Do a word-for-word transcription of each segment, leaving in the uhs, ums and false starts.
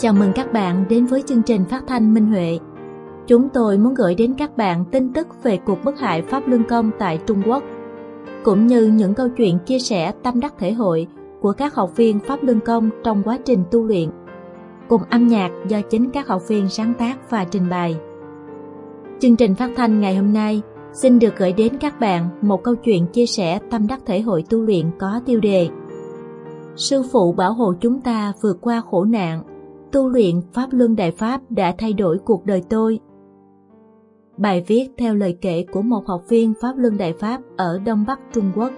Chào mừng các bạn đến với chương trình phát thanh Minh Huệ. Chúng tôi muốn gửi đến các bạn tin tức về cuộc bức hại Pháp Luân Công tại Trung Quốc, cũng như những câu chuyện chia sẻ tâm đắc thể hội của các học viên Pháp Luân Công trong quá trình tu luyện, cùng âm nhạc do chính các học viên sáng tác và trình bày. Chương trình phát thanh ngày hôm nay xin được gửi đến các bạn một câu chuyện chia sẻ tâm đắc thể hội tu luyện có tiêu đề: Sư phụ bảo hộ chúng ta vượt qua khổ nạn, tu luyện Pháp Luân Đại Pháp đã thay đổi cuộc đời tôi. Bài viết theo lời kể của một học viên Pháp Luân Đại Pháp ở Đông Bắc Trung Quốc.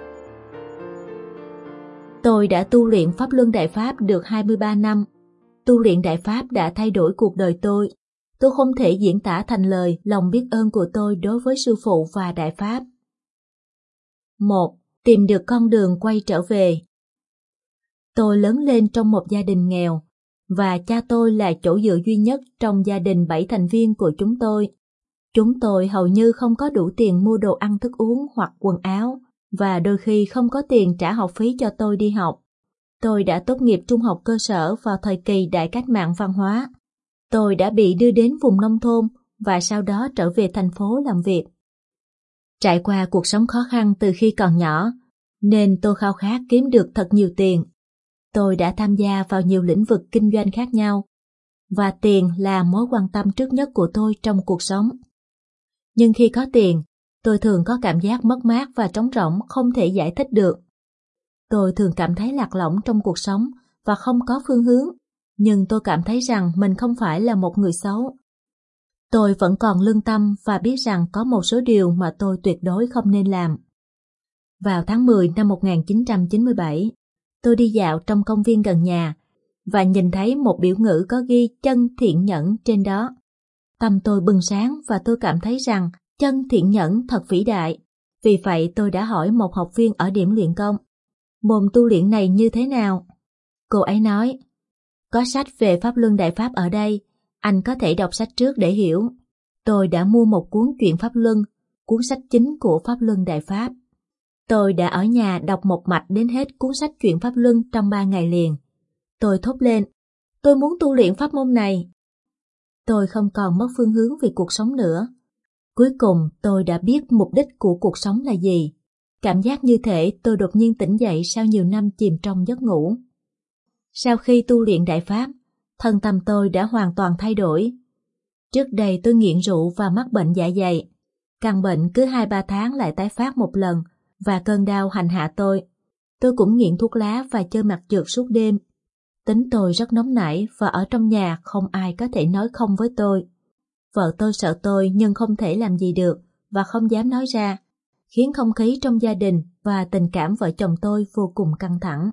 Tôi đã tu luyện Pháp Luân Đại Pháp được hai mươi ba năm. Tu luyện Đại Pháp đã thay đổi cuộc đời tôi. Tôi không thể diễn tả thành lời lòng biết ơn của tôi đối với Sư phụ và Đại Pháp. một. Tìm được con đường quay trở về. Tôi lớn lên trong một gia đình nghèo, và cha tôi là chỗ dựa duy nhất trong gia đình bảy thành viên của chúng tôi. Chúng tôi hầu như không có đủ tiền mua đồ ăn thức uống hoặc quần áo, và đôi khi không có tiền trả học phí cho tôi đi học. Tôi đã tốt nghiệp trung học cơ sở vào thời kỳ đại cách mạng văn hóa. Tôi đã bị đưa đến vùng nông thôn và sau đó trở về thành phố làm việc. Trải qua cuộc sống khó khăn từ khi còn nhỏ, nên tôi khao khát kiếm được thật nhiều tiền. Tôi đã tham gia vào nhiều lĩnh vực kinh doanh khác nhau, và tiền là mối quan tâm trước nhất của tôi trong cuộc sống. Nhưng khi có tiền, tôi thường có cảm giác mất mát và trống rỗng không thể giải thích được. Tôi thường cảm thấy lạc lõng trong cuộc sống và không có phương hướng, nhưng tôi cảm thấy rằng mình không phải là một người xấu. Tôi vẫn còn lương tâm và biết rằng có một số điều mà tôi tuyệt đối không nên làm. Vào tháng mười năm một nghìn chín trăm chín mươi bảy, tôi đi dạo trong công viên gần nhà và nhìn thấy một biểu ngữ có ghi chân thiện nhẫn trên đó. Tâm tôi bừng sáng và tôi cảm thấy rằng chân thiện nhẫn thật vĩ đại. Vì vậy tôi đã hỏi một học viên ở điểm luyện công, môn tu luyện này như thế nào? Cô ấy nói, có sách về Pháp Luân Đại Pháp ở đây, anh có thể đọc sách trước để hiểu. Tôi đã mua một cuốn truyện Pháp Luân, cuốn sách chính của Pháp Luân Đại Pháp. Tôi đã ở nhà đọc một mạch đến hết cuốn sách truyện Pháp Luân trong ba ngày liền. Tôi thốt lên, tôi muốn tu luyện pháp môn này. Tôi không còn mất phương hướng vì cuộc sống nữa. Cuối cùng tôi đã biết mục đích của cuộc sống là gì. Cảm giác như thể tôi đột nhiên tỉnh dậy sau nhiều năm chìm trong giấc ngủ. Sau khi tu luyện Đại Pháp, thân tâm tôi đã hoàn toàn thay đổi. Trước đây tôi nghiện rượu và mắc bệnh dạ dày. Căn bệnh cứ hai ba tháng lại tái phát một lần, và cơn đau hành hạ tôi. Tôi cũng nghiện thuốc lá và chơi mặt trượt suốt đêm. Tính tôi rất nóng nảy và ở trong nhà không ai có thể nói không với tôi. Vợ tôi sợ tôi nhưng không thể làm gì được và không dám nói ra, khiến không khí trong gia đình và tình cảm vợ chồng tôi vô cùng căng thẳng.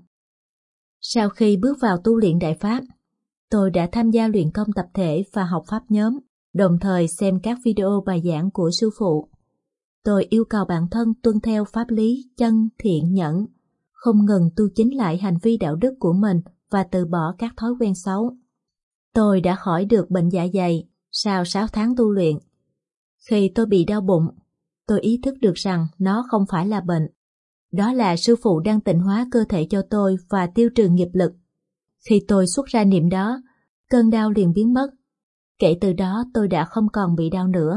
Sau khi bước vào tu luyện Đại Pháp, tôi đã tham gia luyện công tập thể và học pháp nhóm, đồng thời xem các video bài giảng của sư phụ. Tôi yêu cầu bản thân tuân theo pháp lý chân thiện nhẫn, không ngừng tu chính lại hành vi đạo đức của mình và từ bỏ các thói quen xấu. Tôi đã khỏi được bệnh dạ dày sau sáu tháng tu luyện. Khi tôi bị đau bụng, tôi ý thức được rằng nó không phải là bệnh. Đó là sư phụ đang tịnh hóa cơ thể cho tôi và tiêu trừ nghiệp lực. Khi tôi xuất ra niệm đó, cơn đau liền biến mất. Kể từ đó tôi đã không còn bị đau nữa.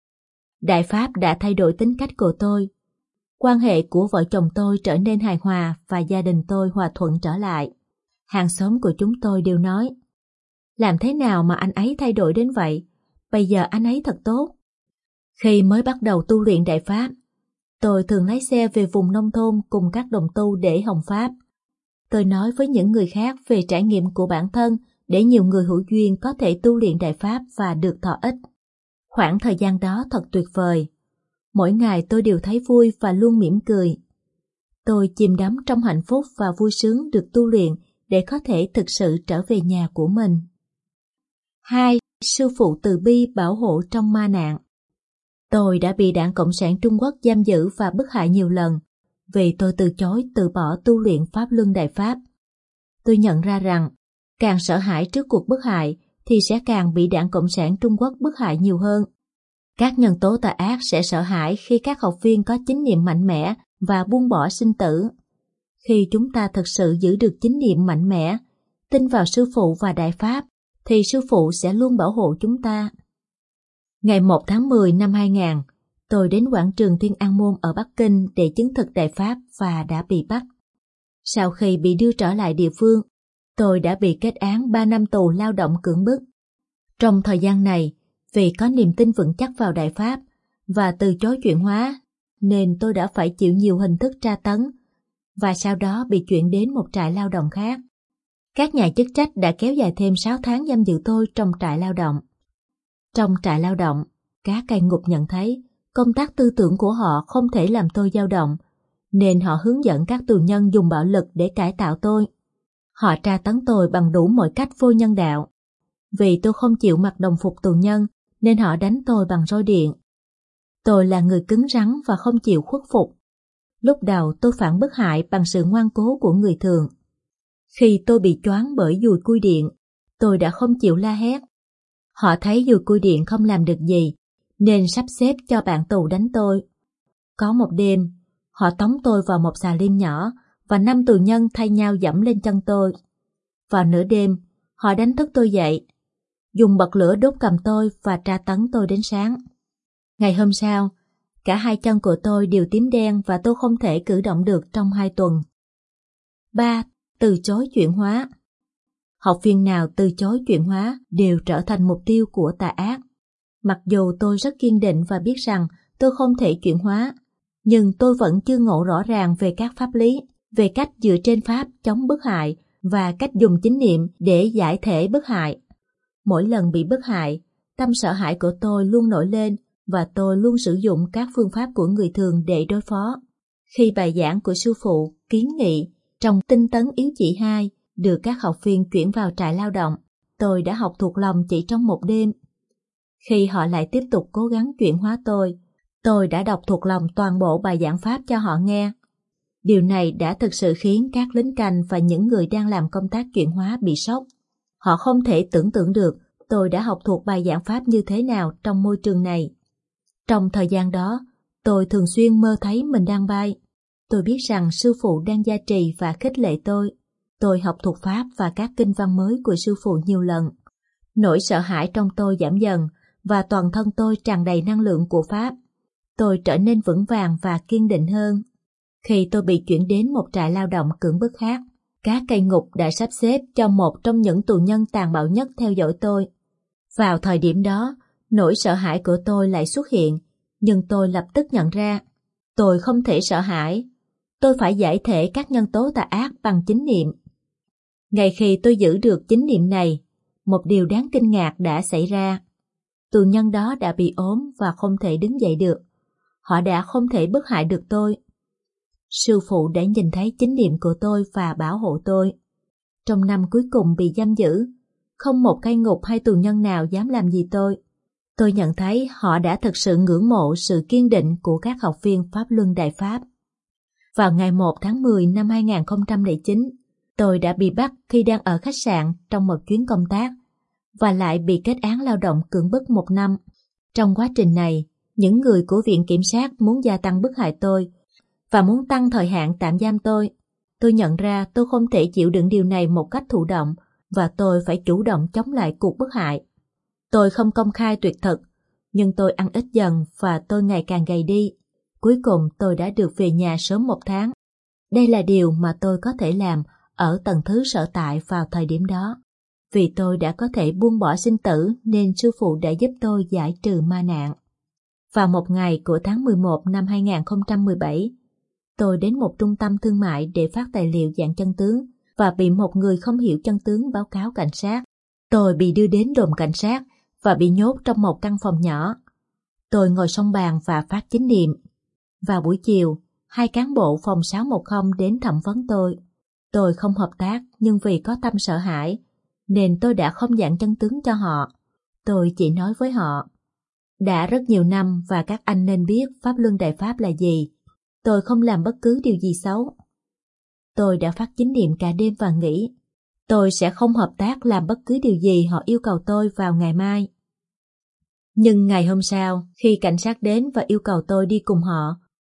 Đại Pháp đã thay đổi tính cách của tôi. Quan hệ của vợ chồng tôi trở nên hài hòa và gia đình tôi hòa thuận trở lại. Hàng xóm của chúng tôi đều nói, làm thế nào mà anh ấy thay đổi đến vậy? Bây giờ anh ấy thật tốt. Khi mới bắt đầu tu luyện Đại Pháp, tôi thường lái xe về vùng nông thôn cùng các đồng tu để hồng Pháp. Tôi nói với những người khác về trải nghiệm của bản thân để nhiều người hữu duyên có thể tu luyện Đại Pháp và được thọ ích. Khoảng thời gian đó thật tuyệt vời. Mỗi ngày tôi đều thấy vui và luôn mỉm cười. Tôi chìm đắm trong hạnh phúc và vui sướng được tu luyện để có thể thực sự trở về nhà của mình. hai. Sư phụ từ bi bảo hộ trong ma nạn. Tôi đã bị Đảng Cộng sản Trung Quốc giam giữ và bức hại nhiều lần vì tôi từ chối từ bỏ tu luyện Pháp Luân Đại Pháp. Tôi nhận ra rằng càng sợ hãi trước cuộc bức hại thì sẽ càng bị Đảng Cộng sản Trung Quốc bức hại nhiều hơn. Các nhân tố tà ác sẽ sợ hãi khi các học viên có chính niệm mạnh mẽ và buông bỏ sinh tử. Khi chúng ta thực sự giữ được chính niệm mạnh mẽ, tin vào sư phụ và Đại Pháp, thì sư phụ sẽ luôn bảo hộ chúng ta. Ngày một tháng mười năm hai nghìn, tôi đến quảng trường Thiên An Môn ở Bắc Kinh để chứng thực Đại Pháp và đã bị bắt. Sau khi bị đưa trở lại địa phương, tôi đã bị kết án ba năm tù lao động cưỡng bức. Trong thời gian này, vì có niềm tin vững chắc vào Đại Pháp và từ chối chuyển hóa, nên tôi đã phải chịu nhiều hình thức tra tấn và sau đó bị chuyển đến một trại lao động khác. Các nhà chức trách đã kéo dài thêm sáu tháng giam giữ tôi trong trại lao động. Trong trại lao động, các cai ngục nhận thấy công tác tư tưởng của họ không thể làm tôi dao động, nên họ hướng dẫn các tù nhân dùng bạo lực để cải tạo tôi. Họ tra tấn tôi bằng đủ mọi cách vô nhân đạo. Vì tôi không chịu mặc đồng phục tù nhân, nên họ đánh tôi bằng roi điện. Tôi là người cứng rắn và không chịu khuất phục. Lúc đầu tôi phản bức hại bằng sự ngoan cố của người thường. Khi tôi bị choáng bởi dùi cui điện, tôi đã không chịu la hét. Họ thấy dùi cui điện không làm được gì, nên sắp xếp cho bạn tù đánh tôi. Có một đêm, họ tống tôi vào một xà lim nhỏ và năm tù nhân thay nhau dẫm lên chân tôi. Vào nửa đêm, họ đánh thức tôi dậy, dùng bật lửa đốt cầm tôi và tra tấn tôi đến sáng. Ngày hôm sau, cả hai chân của tôi đều tím đen và tôi không thể cử động được trong hai tuần. ba. Từ chối chuyển hóa. Học viên nào từ chối chuyển hóa đều trở thành mục tiêu của tà ác. Mặc dù tôi rất kiên định và biết rằng tôi không thể chuyển hóa, nhưng tôi vẫn chưa ngộ rõ ràng về các pháp lý, về cách dựa trên pháp chống bức hại và cách dùng chánh niệm để giải thể bức hại. Mỗi lần bị bức hại, tâm sợ hãi của tôi luôn nổi lên và tôi luôn sử dụng các phương pháp của người thường để đối phó. Khi bài giảng của sư phụ kiến nghị trong tinh tấn yếu chỉ hai được các học viên chuyển vào trại lao động, tôi đã học thuộc lòng chỉ trong một đêm. Khi họ lại tiếp tục cố gắng chuyển hóa tôi, tôi đã đọc thuộc lòng toàn bộ bài giảng pháp cho họ nghe. Điều này đã thực sự khiến các lính canh và những người đang làm công tác chuyển hóa bị sốc. Họ không thể tưởng tượng được tôi đã học thuộc bài giảng pháp như thế nào trong môi trường này. Trong thời gian đó, tôi thường xuyên mơ thấy mình đang bay. Tôi biết rằng sư phụ đang gia trì và khích lệ tôi. Tôi học thuộc pháp và các kinh văn mới của sư phụ nhiều lần. Nỗi sợ hãi trong tôi giảm dần và toàn thân tôi tràn đầy năng lượng của pháp. Tôi trở nên vững vàng và kiên định hơn. Khi tôi bị chuyển đến một trại lao động cưỡng bức khác, các cai ngục đã sắp xếp cho một trong những tù nhân tàn bạo nhất theo dõi tôi. Vào thời điểm đó, nỗi sợ hãi của tôi lại xuất hiện, nhưng tôi lập tức nhận ra, tôi không thể sợ hãi. Tôi phải giải thể các nhân tố tà ác bằng chánh niệm. Ngay khi tôi giữ được chánh niệm này, một điều đáng kinh ngạc đã xảy ra. Tù nhân đó đã bị ốm và không thể đứng dậy được. Họ đã không thể bức hại được tôi. Sư phụ đã nhìn thấy chánh niệm của tôi và bảo hộ tôi. Trong năm cuối cùng bị giam giữ, không một cai ngục hay tù nhân nào dám làm gì tôi. Tôi nhận thấy họ đã thực sự ngưỡng mộ sự kiên định của các học viên Pháp Luân Đại Pháp. Vào ngày một tháng mười năm hai nghìn không trăm lẻ chín, tôi đã bị bắt khi đang ở khách sạn trong một chuyến công tác và lại bị kết án lao động cưỡng bức một năm. Trong quá trình này, những người của Viện Kiểm sát muốn gia tăng bức hại tôi và muốn tăng thời hạn tạm giam tôi. Tôi nhận ra tôi không thể chịu đựng điều này một cách thụ động và tôi phải chủ động chống lại cuộc bức hại. Tôi không công khai tuyệt thực, nhưng tôi ăn ít dần và tôi ngày càng gầy đi. Cuối cùng tôi đã được về nhà sớm một tháng. Đây là điều mà tôi có thể làm ở tầng thứ sở tại vào thời điểm đó. Vì tôi đã có thể buông bỏ sinh tử nên sư phụ đã giúp tôi giải trừ ma nạn. Vào một ngày của tháng mười một năm hai nghìn không trăm mười bảy, tôi đến một trung tâm thương mại để phát tài liệu dạng chân tướng và bị một người không hiểu chân tướng báo cáo cảnh sát. Tôi bị đưa đến đồn cảnh sát và bị nhốt trong một căn phòng nhỏ. Tôi ngồi song bàn và phát chánh niệm. Vào buổi chiều, hai cán bộ phòng sáu một không đến thẩm vấn tôi. Tôi không hợp tác nhưng vì có tâm sợ hãi, nên tôi đã không giảng chân tướng cho họ. Tôi chỉ nói với họ, đã rất nhiều năm và các anh nên biết Pháp Luân Đại Pháp là gì. Tôi không làm bất cứ điều gì xấu. Tôi đã phát chánh niệm cả đêm và nghĩ, tôi sẽ không hợp tác làm bất cứ điều gì họ yêu cầu tôi vào ngày mai. Nhưng ngày hôm sau, khi cảnh sát đến và yêu cầu tôi đi cùng họ,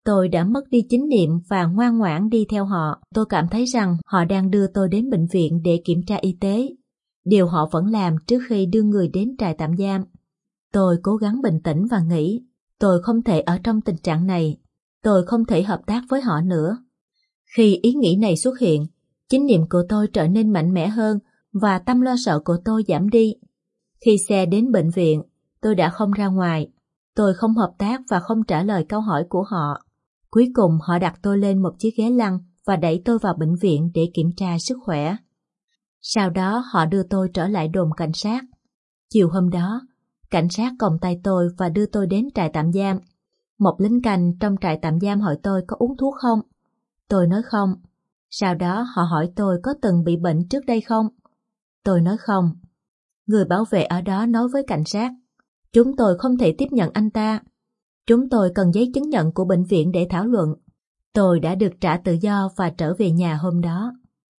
Tôi đã mất đi chánh niệm và ngoan ngoãn đi theo họ. Tôi cảm thấy rằng họ đang đưa tôi đến bệnh viện để kiểm tra y tế, điều họ vẫn làm trước khi đưa người đến trại tạm giam. Tôi cố gắng bình tĩnh và nghĩ, tôi không thể ở trong tình trạng này, tôi không thể hợp tác với họ nữa. Khi ý nghĩ này xuất hiện, chánh niệm của tôi trở nên mạnh mẽ hơn và tâm lo sợ của tôi giảm đi. Khi xe đến bệnh viện, tôi đã không ra ngoài. Tôi không hợp tác và không trả lời câu hỏi của họ. Cuối cùng họ đặt tôi lên một chiếc ghế lăn và đẩy tôi vào bệnh viện để kiểm tra sức khỏe. Sau đó họ đưa tôi trở lại đồn cảnh sát. Chiều hôm đó, cảnh sát còng tay tôi và đưa tôi đến trại tạm giam. Một lính canh trong trại tạm giam hỏi tôi có uống thuốc không. Tôi nói không. Sau đó họ hỏi tôi có từng bị bệnh trước đây không. Tôi nói không. Người bảo vệ ở đó nói với cảnh sát, chúng tôi không thể tiếp nhận anh ta. Chúng tôi cần giấy chứng nhận của bệnh viện để thảo luận. Tôi đã được trả tự do và trở về nhà hôm đó.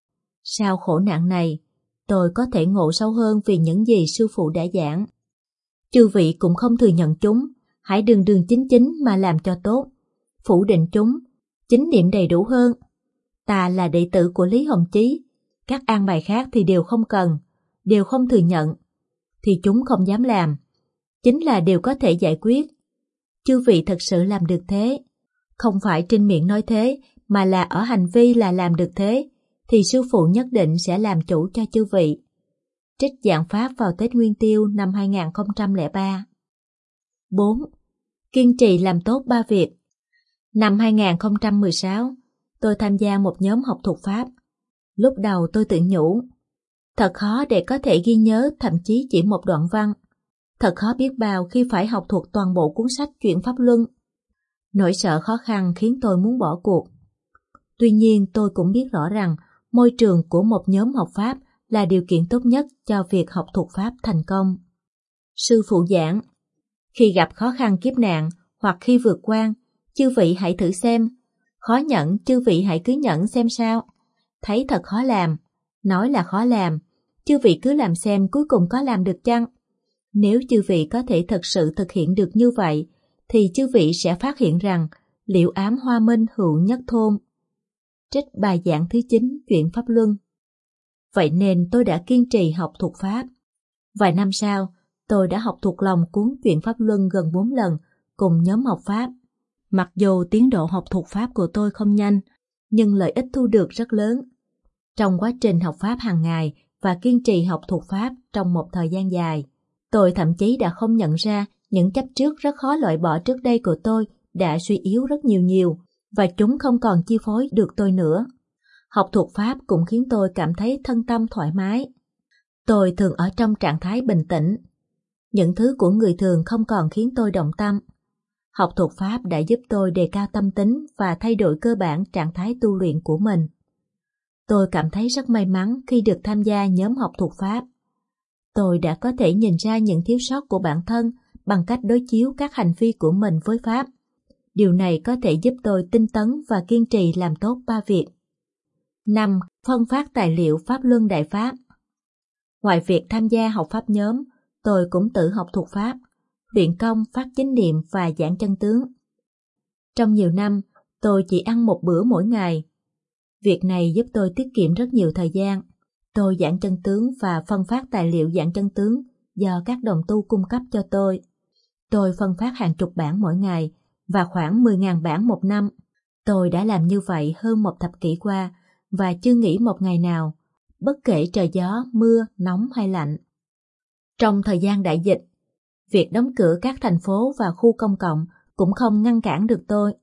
Sau khổ nạn này, tôi có thể ngộ sâu hơn vì những gì sư phụ đã giảng. Chư vị cũng không thừa nhận chúng, hãy đường đường chính chính mà làm cho tốt. Phủ định chúng, chính niệm đầy đủ hơn. Ta là đệ tử của Lý Hồng Chí, các an bài khác thì đều không cần, đều không thừa nhận, thì chúng không dám làm. Chính là điều có thể giải quyết. Chư vị thật sự làm được thế, không phải trên miệng nói thế, mà là ở hành vi là làm được thế, thì sư phụ nhất định sẽ làm chủ cho chư vị. Trích giảng pháp vào Tết Nguyên Tiêu năm hai nghìn không trăm lẻ ba. bốn. Kiên trì làm tốt ba việc. Năm hai nghìn không trăm mười sáu, tôi tham gia một nhóm học thuật pháp. Lúc đầu tôi tự nhủ, thật khó để có thể ghi nhớ thậm chí chỉ một đoạn văn. Thật khó biết bao khi phải học thuộc toàn bộ cuốn sách Chuyển Pháp Luân. Nỗi sợ khó khăn khiến tôi muốn bỏ cuộc. Tuy nhiên tôi cũng biết rõ rằng môi trường của một nhóm học Pháp là điều kiện tốt nhất cho việc học thuộc Pháp thành công. Sư phụ giảng, khi gặp khó khăn kiếp nạn hoặc khi vượt qua, chư vị hãy thử xem. Khó nhẫn, chư vị hãy cứ nhẫn xem sao. Thấy thật khó làm, nói là khó làm, chư vị cứ làm xem cuối cùng có làm được chăng? Nếu chư vị có thể thực sự thực hiện được như vậy, thì chư vị sẽ phát hiện rằng liễu ám hoa minh hữu nhất thôn. Trích bài giảng thứ chín Chuyển Pháp Luân. Vậy nên tôi đã kiên trì học thuộc Pháp. Vài năm sau, tôi đã học thuộc lòng cuốn Chuyển Pháp Luân gần bốn lần cùng nhóm học Pháp. Mặc dù tiến độ học thuộc Pháp của tôi không nhanh, nhưng lợi ích thu được rất lớn. Trong quá trình học Pháp hàng ngày và kiên trì học thuộc Pháp trong một thời gian dài, tôi thậm chí đã không nhận ra những chấp trước rất khó loại bỏ trước đây của tôi đã suy yếu rất nhiều nhiều, và chúng không còn chi phối được tôi nữa. Học thuộc Pháp cũng khiến tôi cảm thấy thân tâm thoải mái. Tôi thường ở trong trạng thái bình tĩnh. Những thứ của người thường không còn khiến tôi động tâm. Học thuộc Pháp đã giúp tôi đề cao tâm tính và thay đổi cơ bản trạng thái tu luyện của mình. Tôi cảm thấy rất may mắn khi được tham gia nhóm học thuộc Pháp. Tôi đã có thể nhìn ra những thiếu sót của bản thân bằng cách đối chiếu các hành vi của mình với Pháp. Điều này có thể giúp tôi tinh tấn và kiên trì làm tốt ba việc. năm. Phân phát tài liệu Pháp Luân Đại Pháp. Ngoài việc tham gia học Pháp nhóm, tôi cũng tự học thuộc Pháp, luyện công, phát chánh niệm và giảng chân tướng. Trong nhiều năm, tôi chỉ ăn một bữa mỗi ngày. Việc này giúp tôi tiết kiệm rất nhiều thời gian. Tôi giảng chân tướng và phân phát tài liệu giảng chân tướng do các đồng tu cung cấp cho tôi. Tôi phân phát hàng chục bản mỗi ngày và khoảng mười nghìn bản một năm. Tôi đã làm như vậy hơn một thập kỷ qua và chưa nghỉ một ngày nào, bất kể trời gió, mưa, nóng hay lạnh. Trong thời gian đại dịch, việc đóng cửa các thành phố và khu công cộng cũng không ngăn cản được tôi.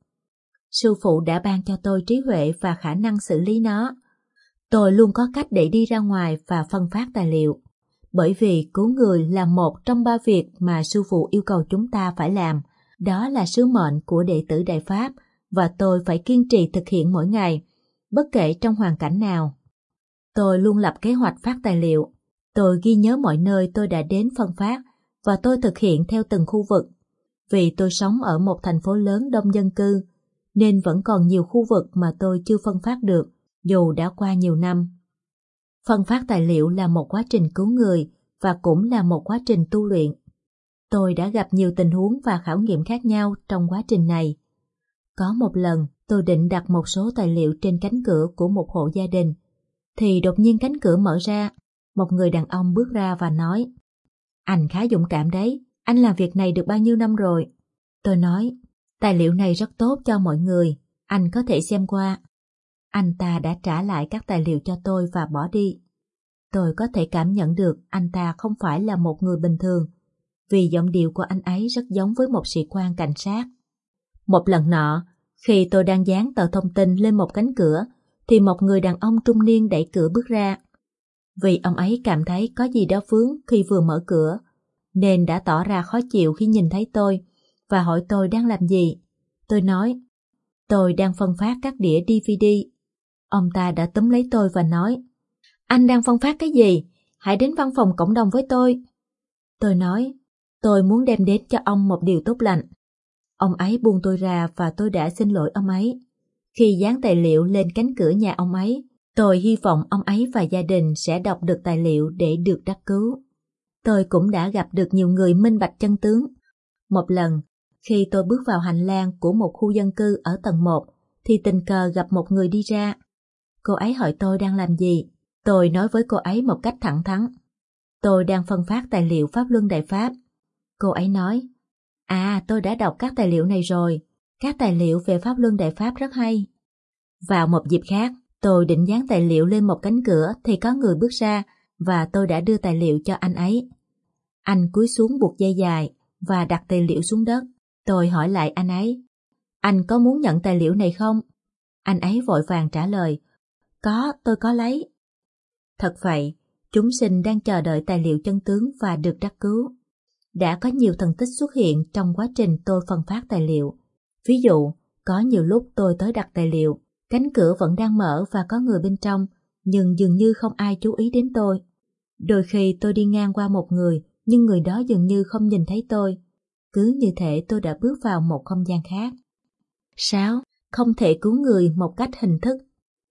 Sư phụ đã ban cho tôi trí huệ và khả năng xử lý nó. Tôi luôn có cách để đi ra ngoài và phân phát tài liệu, bởi vì cứu người là một trong ba việc mà sư phụ yêu cầu chúng ta phải làm. Đó là sứ mệnh của đệ tử Đại Pháp và tôi phải kiên trì thực hiện mỗi ngày, bất kể trong hoàn cảnh nào. Tôi luôn lập kế hoạch phát tài liệu. Tôi ghi nhớ mọi nơi tôi đã đến phân phát và tôi thực hiện theo từng khu vực. Vì tôi sống ở một thành phố lớn đông dân cư, nên vẫn còn nhiều khu vực mà tôi chưa phân phát được, dù đã qua nhiều năm. Phân phát tài liệu là một quá trình cứu người và cũng là một quá trình tu luyện. Tôi đã gặp nhiều tình huống và khảo nghiệm khác nhau trong quá trình này. Có một lần, tôi định đặt một số tài liệu trên cánh cửa của một hộ gia đình, thì đột nhiên cánh cửa mở ra, một người đàn ông bước ra và nói: "Anh khá dũng cảm đấy, anh làm việc này được bao nhiêu năm rồi?" Tôi nói: "Tài liệu này rất tốt cho mọi người, anh có thể xem qua." Anh ta đã trả lại các tài liệu cho tôi và bỏ đi. Tôi có thể cảm nhận được anh ta không phải là một người bình thường, vì giọng điệu của anh ấy rất giống với một sĩ quan cảnh sát. Một lần nọ, khi tôi đang dán tờ thông tin lên một cánh cửa, thì một người đàn ông trung niên đẩy cửa bước ra. Vì ông ấy cảm thấy có gì đó vướng khi vừa mở cửa, nên đã tỏ ra khó chịu khi nhìn thấy tôi và hỏi tôi đang làm gì. Tôi nói: "Tôi đang phân phát các đĩa đê vê đê." Ông ta đã túm lấy tôi và nói: "Anh đang phân phát cái gì? Hãy đến văn phòng cộng đồng với tôi." Tôi nói: "Tôi muốn đem đến cho ông một điều tốt lành." Ông ấy buông tôi ra và tôi đã xin lỗi ông ấy. Khi dán tài liệu lên cánh cửa nhà ông ấy, tôi hy vọng ông ấy và gia đình sẽ đọc được tài liệu để được đắc cứu. Tôi cũng đã gặp được nhiều người minh bạch chân tướng. Một lần, khi tôi bước vào hành lang của một khu dân cư ở tầng một, thì tình cờ gặp một người đi ra. Cô ấy hỏi tôi đang làm gì. Tôi nói với cô ấy một cách thẳng thắn: "Tôi đang phân phát tài liệu Pháp Luân Đại Pháp." Cô ấy nói: "À, tôi đã đọc các tài liệu này rồi. Các tài liệu về Pháp Luân Đại Pháp rất hay." Vào một dịp khác, tôi định dán tài liệu lên một cánh cửa thì có người bước ra và tôi đã đưa tài liệu cho anh ấy. Anh cúi xuống buộc dây dài và đặt tài liệu xuống đất. Tôi hỏi lại anh ấy: "Anh có muốn nhận tài liệu này không?" Anh ấy vội vàng trả lời: "Có, tôi có lấy." Thật vậy, chúng sinh đang chờ đợi tài liệu chân tướng và được đắc cứu. Đã có nhiều thần tích xuất hiện trong quá trình tôi phân phát tài liệu. Ví dụ, có nhiều lúc tôi tới đặt tài liệu, cánh cửa vẫn đang mở và có người bên trong, nhưng dường như không ai chú ý đến tôi. Đôi khi tôi đi ngang qua một người, nhưng người đó dường như không nhìn thấy tôi. Cứ như thể tôi đã bước vào một không gian khác. sáu. Không thể cứu người một cách hình thức.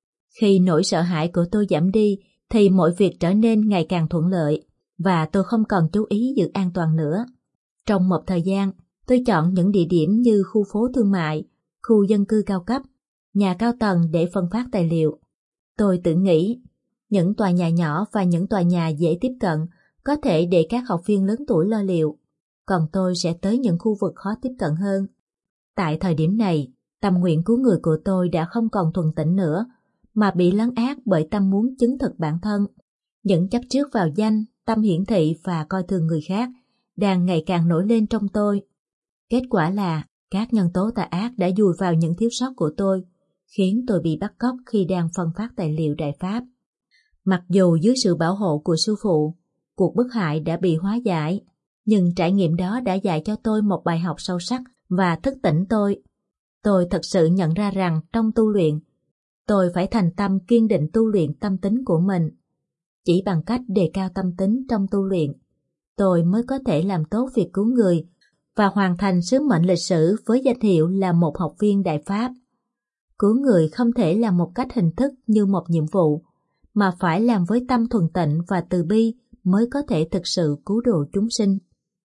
Khi nỗi sợ hãi của tôi giảm đi, thì mọi việc trở nên ngày càng thuận lợi, và tôi không còn chú ý giữ an toàn nữa. Trong một thời gian, tôi chọn những địa điểm như khu phố thương mại, khu dân cư cao cấp, nhà cao tầng để phân phát tài liệu. Tôi tự nghĩ, những tòa nhà nhỏ và những tòa nhà dễ tiếp cận có thể để các học viên lớn tuổi lo liệu, còn tôi sẽ tới những khu vực khó tiếp cận hơn. Tại thời điểm này, tâm nguyện cứu người của tôi đã không còn thuần tịnh nữa, mà bị lấn át bởi tâm muốn chứng thực bản thân. Những chấp trước vào danh, tâm hiển thị và coi thường người khác đang ngày càng nổi lên trong tôi. Kết quả là các nhân tố tà ác đã dùi vào những thiếu sót của tôi, khiến tôi bị bắt cóc khi đang phân phát tài liệu Đại Pháp. Mặc dù dưới sự bảo hộ của sư phụ, cuộc bức hại đã bị hóa giải, nhưng trải nghiệm đó đã dạy cho tôi một bài học sâu sắc và thức tỉnh tôi. Tôi thật sự nhận ra rằng trong tu luyện, tôi phải thành tâm kiên định tu luyện tâm tính của mình. Chỉ bằng cách đề cao tâm tính trong tu luyện, tôi mới có thể làm tốt việc cứu người và hoàn thành sứ mệnh lịch sử với danh hiệu là một học viên Đại Pháp. Cứu người không thể là một cách hình thức như một nhiệm vụ, mà phải làm với tâm thuần tịnh và từ bi mới có thể thực sự cứu độ chúng sinh.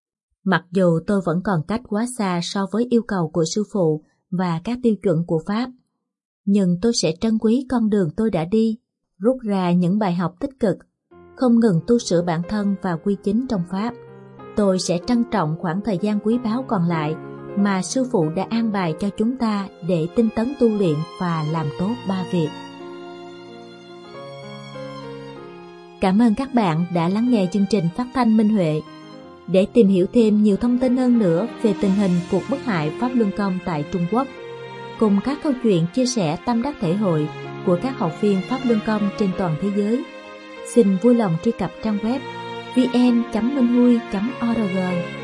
Mặc dù tôi vẫn còn cách quá xa so với yêu cầu của sư phụ và các tiêu chuẩn của Pháp, nhưng tôi sẽ trân quý con đường tôi đã đi, rút ra những bài học tích cực, không ngừng tu sửa bản thân và quy chính trong Pháp. Tôi sẽ trân trọng khoảng thời gian quý báu còn lại mà sư phụ đã an bài cho chúng ta để tinh tấn tu luyện và làm tốt ba việc. Cảm ơn các bạn đã lắng nghe chương trình phát thanh Minh Huệ. Để tìm hiểu thêm nhiều thông tin hơn nữa về tình hình cuộc bức hại Pháp Luân Công tại Trung Quốc, cùng các câu chuyện chia sẻ tâm đắc thể hội của các học viên Pháp Luân Công trên toàn thế giới, xin vui lòng truy cập trang web vê en chấm minh hui chấm org.